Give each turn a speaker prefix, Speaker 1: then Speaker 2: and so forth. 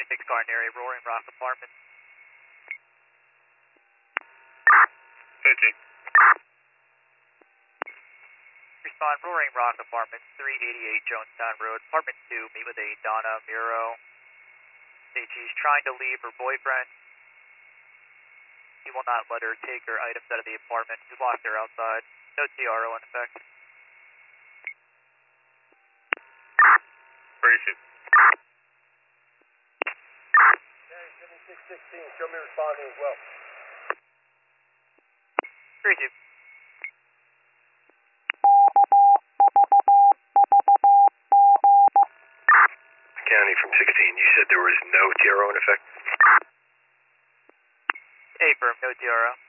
Speaker 1: 76 car area, Roaring Rock Apartments.
Speaker 2: 13.
Speaker 1: Respond, Roaring Rock Apartments, 388 Jonestown Road, Apartment 2, meet with a Donna Miro. Say she's trying to leave her boyfriend. He will not let her take her items out of the apartment. He's locked her outside. No TRO in effect.
Speaker 2: Where is it?
Speaker 3: Okay, 7616, show me responding as well.
Speaker 1: 3-2.
Speaker 2: County from 16, you said there was no TRO in effect?
Speaker 1: Affirm, no TRO.